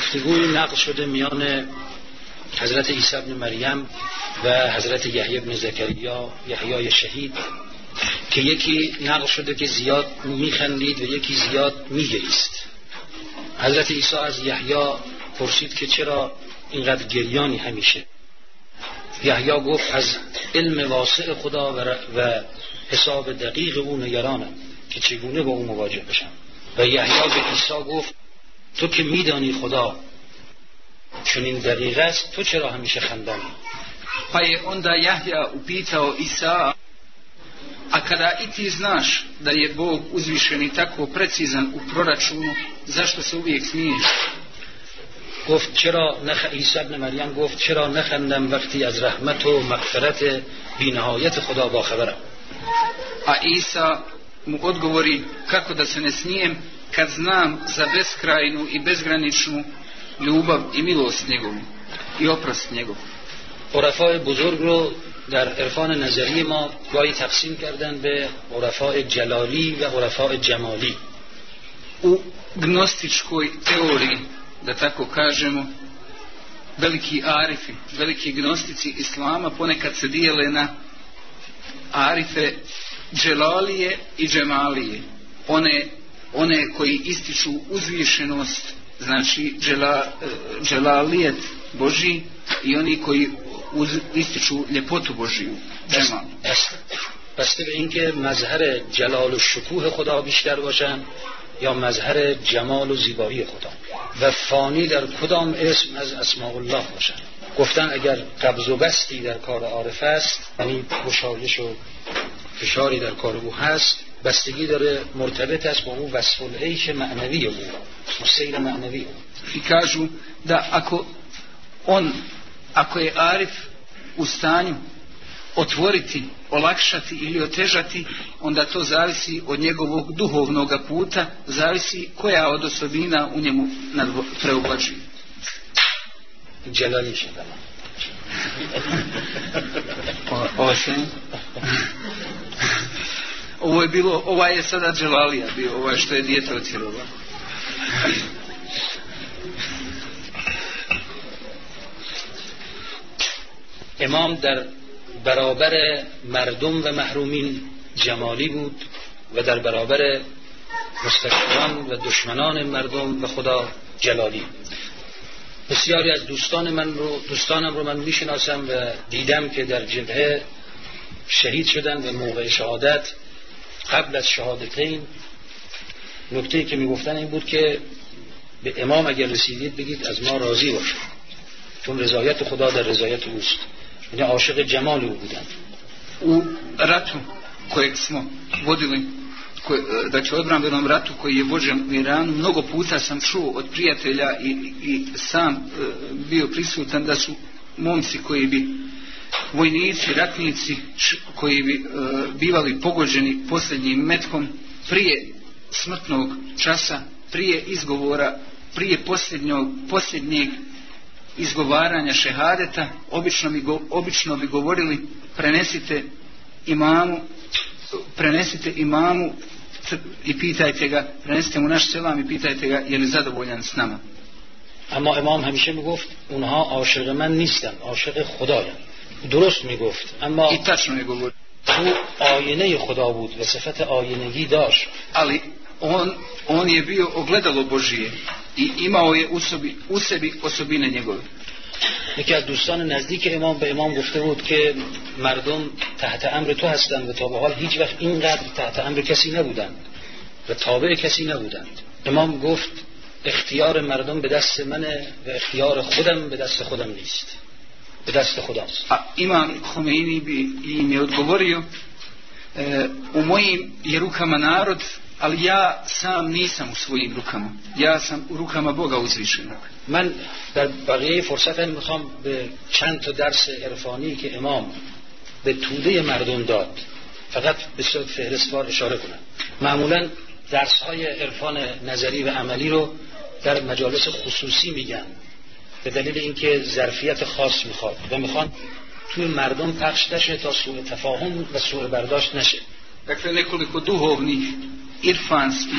گفتگوی نقل شده میان حضرت عیسی ابن مریم و حضرت یحیی ابن زکریا، یحیی شهید، که یکی نقل شده که زیاد میخندید و یکی زیاد میگریست. حضرت عیسی از یحیی پرسید که چرا اینقدر گریانی همیشه؟ یحیی گفت از علم واسع خدا و حساب دقیق او نگرانم که چگونه با او مواجه بشم. و یحیی به عیسی گفت تو که میدانی خدا چون این دقیق است، تو čera hamiše خندانی؟ Pa je onda Jahja upitao Isa, a kada i ti znaš da je Bog uzvišen i tako precizan u proračunu, zašto se uvijek smiješ? گفت چرا عیسی ابن مریم گفت چرا نخندم وقتی از رحمت و مغفرت بی‌نهایت خدا باخبرم؟ A Isa mu odgovori, kako da se ne smijem kad znam za beskrajnu i bezgraničnu ljubav i milost njegovu i oprost njegov. عرفای بزرگ رو در عرفان نظری ما گاهی تقسیم کردن به عرفای جلالی و عرفای جمالی. U gnostičkoj teoriji, da tako kažemo, veliki arifi, veliki gnostici islama ponekad se dijele na arife dželalije i džemalije. One koji ističu uzvišenost, znači dželalijet Božji, i oni koji ističu ljepotu Božiju. بسته به اینکه مظهر جلال و شکوه خدا بیشتر باشن یا مظهر جمال و زیبایی خدا و فانی در کدام اسم از اسماء الله باشن. گفتن اگر قبض و بستی در کار عارف است، یعنی گشایش و فشاری در کار او هست، بستگی داره مرتبط است با اون وصف العیش معنوی او، سیر معنوی او. I kažu da ako je arif u stanju otvoriti, olakšati ili otežati, onda to zavisi od njegovog duhovnog puta, zavisi koja od osobina u njemu preoblači. Dželali će da. Ova je sada dželalija bio, ova što je dijete otjerova. امام در برابر مردم و محرومین جمالی بود و در برابر مستکبران و دشمنان مردم و خدا جلالی. بسیاری از دوستانم رو من میشناسم و دیدم که در جبهه شهید شدن و موقع شهادت قبل از شهادتین نکته‌ای که میگفتن این بود که به امام اگر رسیدید بگید از ما راضی باشید، چون رضایت خدا در رضایت اوست. یعنی عاشق جمال او بودن. U ratu kojeg smo vodili, dakle odbrambenom ratu koji je vođen u Iranu, mnogo puta sam čuo od prijatelja i sam bio prisutan da su momci koji bi, vojnici, ratnici koji bi bivali pogođeni posljednjim metkom, prije smrtnog časa, prije izgovora, prije posljednjeg izgovaranja šehadeta, obično bi govorili prenesite imamu i pitajte ga, prenesite mu naš selam i pitajte ga je li zadovoljan s nama. اما امام همیشه میگفت اونها عاشق من نیستن، عاشق خدایم. درست میگفت، اما i tačno je govorio. او آینه خدا بود و صفت آینگی داشت. Ali on je bio ogledalo Božije i imao je u sebi osobine njegove. یکی از دوستان نزدیک امام به امام گفته بود که مردم تحت امر تو هستند و تا به حال هیچ وقت اینقدر تحت امر کسی نبودند و تابع کسی نبودند. امام گفت اختیار مردم به دست منه و اختیار خودم به دست خودم نیست، به دست خداست. Imam Khomeini bi im je odgovorio u mojim je rukama narod, ali ja sam nisam u svojim rukama, ja sam u rukama Boga uzvišenog. من در بقیه فرصتم میخوام به چند تا درس عرفانی که امام به توده مردم داد فقط به صورت فهرستوار اشاره کنم. معمولا درس‌های عرفان نظری و عملی رو در مجالس خصوصی میگن به دلیل اینکه ظرفیت خاص میخواد و میخوان توی مردم پخش نشه تا سوء تفاهم و سوء برداشت نشه. Dakle, nekoliko duhovnih, irfanskih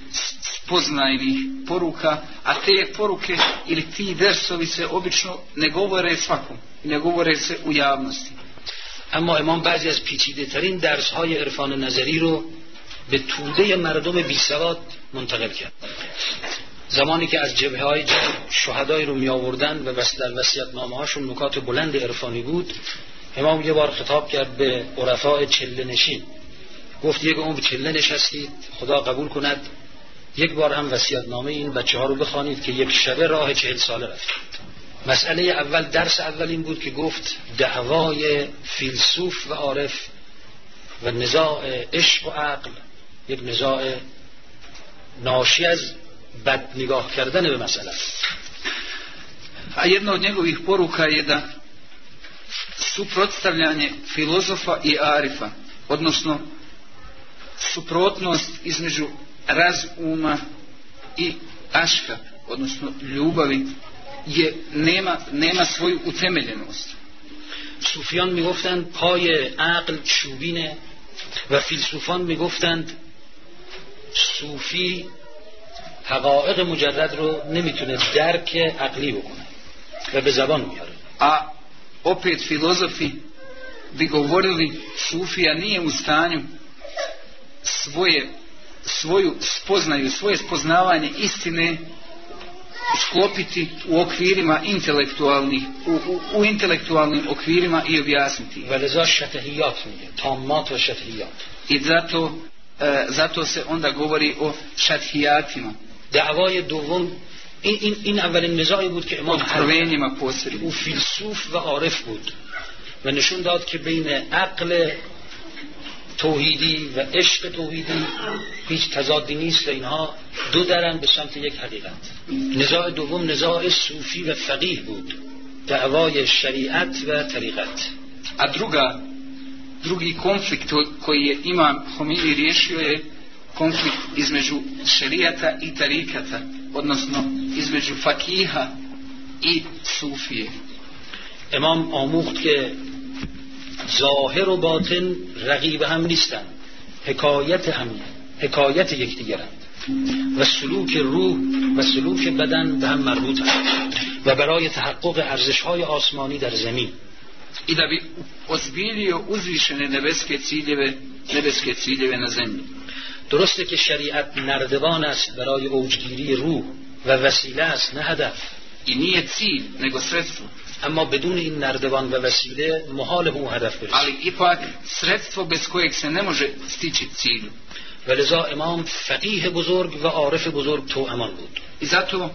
spoznajnih poruka, a te poruke ili ti dersovi se obično ne govore svakom, ne govore se u javnosti. اما امام بعضی از پیچیده ترین درس های عرفان نظری رو به توده مردم بیسواد منتقل کرد. زمانی که از جبهه های شهدای رو می آوردن و در وصیت‌نامه هاشون نکات بلند عرفانی بود، امام یه بار خطاب کرد به عرفاء چله نشین، گفت یک عمر چله نشستید، خدا قبول کند یک بار هم وصیت‌نامه این بچه ها رو بخوانید که یک شبه راه 40 ساله رفتید. مسئله اول، درس اول این بود که گفت دعوای فیلسوف و عارف و نزاع عشق و عقل یک نزاع ناشی از bad nigah kardane be masala. A jedna od njegovih poruka je da suprotstavljanje filozofa i arifa, odnosno suprotnost između razuma i aška, odnosno ljubavi, nema svoju utemeljenost. صوفیان میگفتند پای عقل چوبینه و فیلسوفان میگفتند صوفی حقایق مجرد رو نمیتونه درک عقلی بکنه و به زبان میاره. A opet filozofi bi govorili sufija nije u stanju svoju spoznaju, svoje spoznavanje istine sklopiti u okvirima intelektualnih, u intelektualnim okvirima i objasniti. Veleza šatehijat mije, tammat ve šatehijat. I zato se onda govori o šatihijatima. دعوای دوم این اولین نزاعی بود که امام او فیلسوف و عارف بود و نشون داد که بین عقل توحیدی و عشق توحیدی هیچ تضادی نیست و اینها دو درن به سمت یک حقیقت. نزاع دوم نزاع صوفی و فقیه بود، دعوای شریعت و طریقت. A drugi konflikt koji je imam Khomeini riješio je konflikt između šerijata i tarikata, odnosno između fakiha i sufije. امام آموخت که ظاهر و باطن رقیب هم نیستن، حکایت یکدیگرند و سلوک روح و سلوک بدن به هم مربوطند و برای تحقق ارزش‌های آسمانی در زمین i da bi ozbiljio uzvišene nebeske ciljeve na zemlji. درسته که شریعت نردبان است برای اوجگیری روح و وسیله است نه هدف. I nije cilj nego sredstvo. اما بدون این نردبان و وسیله محال به اون هدف برسه. Ali ipak sredstvo bez kojeg se ne može stići cilju. ولذا امام فقیه بزرگ و عارف بزرگ توامان بود. I zato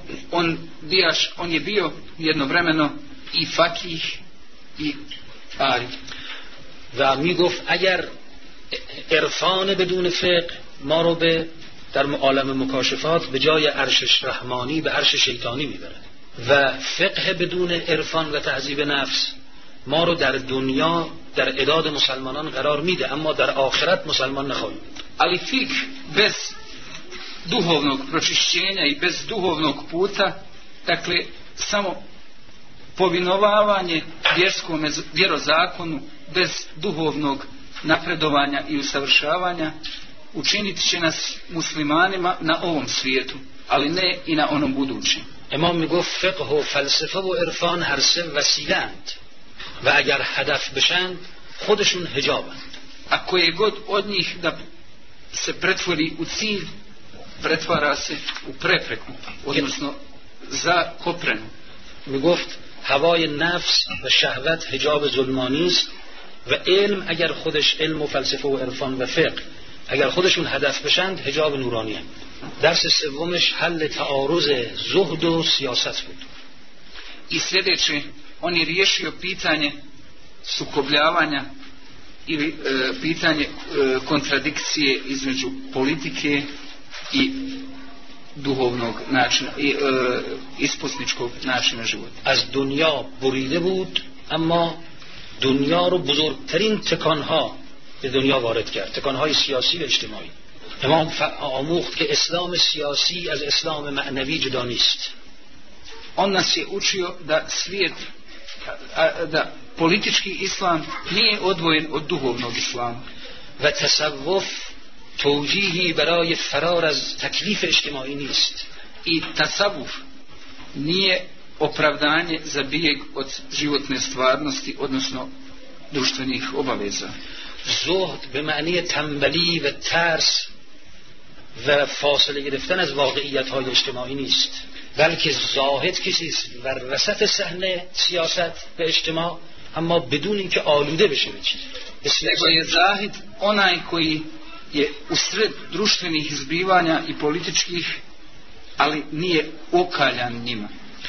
on je bio jednovremeno i fakih i arif. و میگفت اگر عرفان بدون فقه ما رو در عالم مکاشفات به جای عرش رحمانی به عرش شیطانی میبره و فقه بدون عرفان و تهذیب نفس ما رو در دنیا در عداد مسلمانان قرار میده اما در آخرت مسلمان نخواهیم. Ali fik bez duhovnog pročišćenja i bez duhovnog puta, dakle samo povinovavanje vjerskom vjerozakonu bez duhovnog napredovanja i usavršavanja učinit će nas muslimanima na ovom svijetu, ali ne i na onom budućem. امام میگفت فقه و فلسفه و عرفان هر سه وسیله‌اند و اگر هدف بشن خودشون حجابند. A koje god od njih da se pretvori u cilj, pretvara se u prepreku, odnosno za koprenu. میگفت هوای نفس و شهوت حجاب ظلمانی است و علم اگر خودش علم و فلسفه و عرفان و فقه اگر خودشون هدف بشند حجاب نورانی هم. درس سومش حل تعارض زهد و سیاست بود. I sljedeće, on je riješio pitanje sukobljavanja ili pitanje kontradikcije između politike i duhovnog načina i isposničkog načina života. از دنیا بریده بود اما دنیا رو بزرگترین تکانها به دنیا وارد کرد، تکانهای سیاسی و اجتماعی. امام آموخت که اسلام سیاسی از اسلام معنوی جدا نیست. On nas je učio da svijet, da politički islam nije odvojen od duhovnog islama. و تصوف توجیهی برای فرار از تکلیف اجتماعی نیست. I tasavvuf nije opravdanje za bijeg od životne stvarnosti, odnosno društvenih obaveza. زهد به معنی تنبلی و ترس و فاصله گرفتن از واقعیت های اجتماعی نیست، بلکه زاهد کسی است در وسط صحنه سیاست و اجتماع، اما بدون اینکه آلوده بشه به چیز. Nego je zahid onaj koji je usred društvenih zbivanja i političkih, ali nije okaljan njima.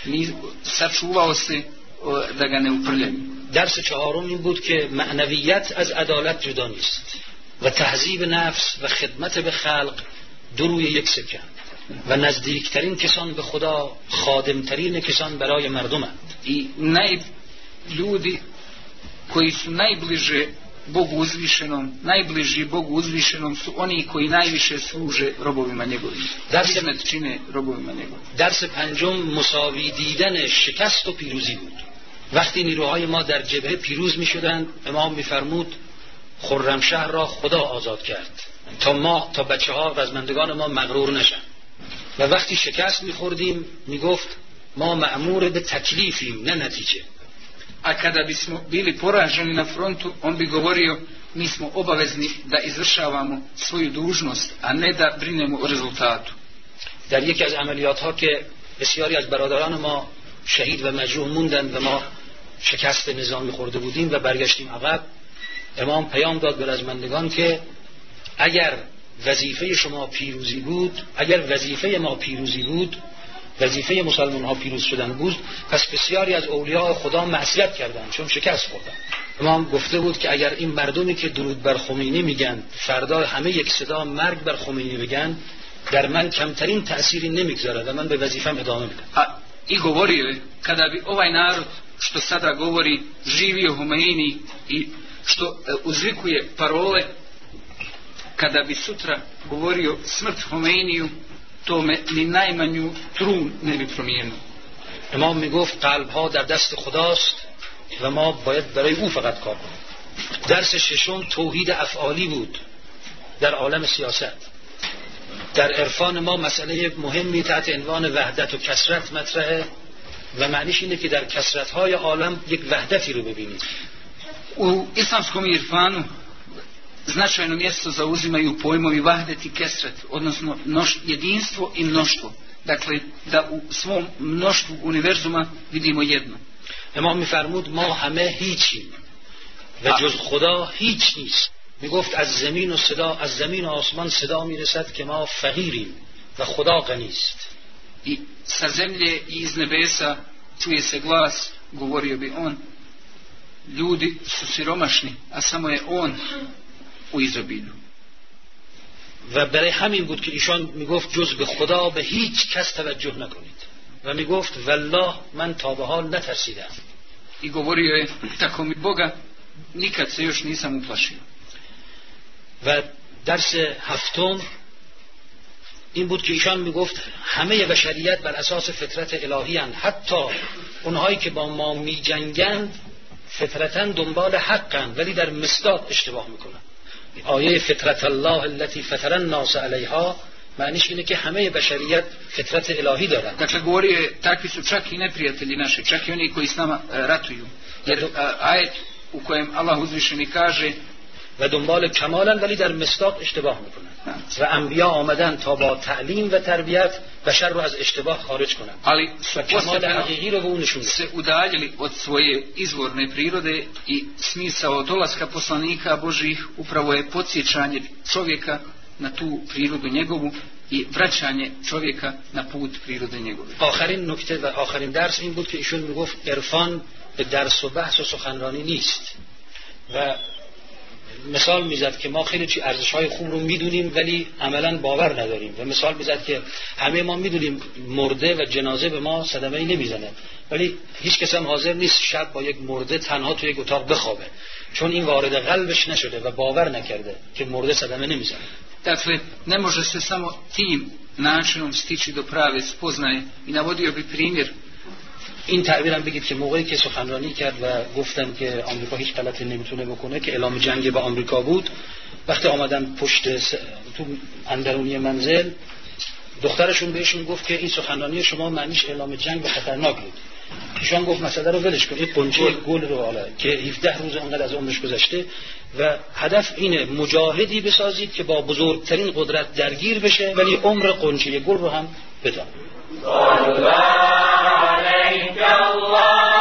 Sačuvao se da ga ne uprljaju. درس چهارم این بود که معنویت از عدالت جدا نیست و تهذیب نفس و خدمت به خلق دو روی یک سکه و نزدیکترین کسان به خدا خادمترین کسان برای مردمند. I ljudi koji su najbliže Bogu uzvišenom, najbliži Bogu uzvišenom su oni koji najviše služe robovima njegovim. Hizmet čine robovima njegovim. درس پنجم مساوی دیدن شکست و پیروزی بود. وقتی نیروهای ما در جبهه پیروز می شدند، امام می فرمود خرمشهر را خدا آزاد کرد تا بچه ها و رزمندگان ما مغرور نشن، و وقتی شکست می خوردیم می گفت ما مأمور به تکلیفیم نه نتیجه. A kada bismo bili poraženi na frontu, on bi govorio mi smo obavezni da izvršavamo svoju dužnost, a ne da brinemo o rezultatu. در یکی از عملیات ها که بسیاری از برادران ما شهید و مجروح موندند و ما شکست نظامی خورده بودیم و برگشتیم عقب، امام پیام داد به رزمندگان که اگر وظیفه شما پیروزی بود، اگر وظیفه ما پیروزی بود، وظیفه مسلمان ها پیروز شدن بود، پس بسیاری از اولیاء خدا معصیت کردند چون شکست خوردند. امام گفته بود که اگر این مردمی که درود بر خمینی میگن فردا همه یک صدا مرگ بر خمینی بگن، در من کمترین تأثیری نمیگذاره و من به وظیفم ادامه میدم. I govorio je, kada bi ovaj narod što sada govori živio Homeini i što uzvikuje parole, kada bi sutra govorio smrt Homeiniju, to me ni najmanju trun ne bi promijenilo. امام میگفت قلب ها در دست خداست و ما باید برای او فقط کار کنیم. درس ششم توحید افعالی بود در عالم سیاست. در عرفان ما مسئله مهمی تحت عنوان وحدت و کثرت مطرحه و معنیش اینه که در کثرت‌های عالم یک وحدتی رو ببینید. U islamskom irfanu značajno mjesto zauzimaju pojmovi vahdet i kesret, odnosno jedinstvo i mnoštvo. Dakle, da u svom mnoštvu univerzuma vidimo jedno. امام می‌فرمود ما همه هیچیم و جز خدا هیچ نیست. میگفت از زمین و آسمان صدا میرسد که ما فقیریم و خدا غنی است. I sa zemlje i iz nebesa čuje se glas, govorio bi on, ljudi su siromašni, a samo je on u izobilju. و برای همین بود که ایشان میگفت جز به خدا به هیچ کس توجه نکنید و میگفت والله من تا به حال نترسیدم. I govorio je, tako mi Boga nikad se još nisam uplašio. و درس هفتم این بود که ایشان میگفت همه بشریت بر اساس فطرت الهی هستند، حتی اونهایی که با ما میجنگند فطرتاً دنبال حقند ولی در مصداق اشتباه میکنن. آیه فطرت الله التي فطر الناس علیها معنیش اینه که همه بشریت فطرت الهی دارن. Dakle, govorio je, takvi su čak i neprijatelji naši, čak i oni koji s nama ratuju. Jer ajet u kojem Allah uzvišeni kaže و دنبال کمالن ولی در مصداق اشتباه میکنن و انبیا آمدن تا با تعلیم و تربیت بشر رو از اشتباه خارج کنن. Ali su کمال حقیقی رو به اون نشون se udaljili od svoje izvorne prirode i smisao dolaska poslanika Božih upravo je podsjećanje čovjeka na tu prirodu njegovu i vraćanje čovjeka na put prirode njegove. آخرین نکته و آخرین درس این بود که ایشون میگفت عرفان به درس و بحث و سخنرانی نیست و مثال میزد که ما خیلی چی ارزش‌های خوب رو میدونیم ولی عملاً باور نداریم و مثال میزد که همه ما میدونیم مرده و جنازه به ما صدمه‌ای نمیزنه ولی هیچ کس هم حاضر نیست شب با یک مرده تنها توی یک اتاق بخوابه چون این وارد قلبش نشده و باور نکرده که مرده صدمه نمیزنه. Dakle, ne može se samo tim načinom stići do prave spoznaje i navodio bi primjer. این تعبیرم بگید که موقعی که سخنرانی کرد و گفتم که آمریکا هیچ غلطی نمیتونه بکنه که اعلام جنگ با آمریکا بود، وقتی آمدن تو اندرونی منزل، دخترشون بهشون گفت که این سخنرانی شما معنیش اعلام جنگ و خطرناک بود. ایشون گفت مسئله رو ولش کن، این قنچه گل رو حالا که 17 روز اونقدر از عمرش گذشته و هدف اینه مجاهدی بسازید که با بزرگترین قدرت درگیر بشه ولی عمر قنچه گل رو هم بدان.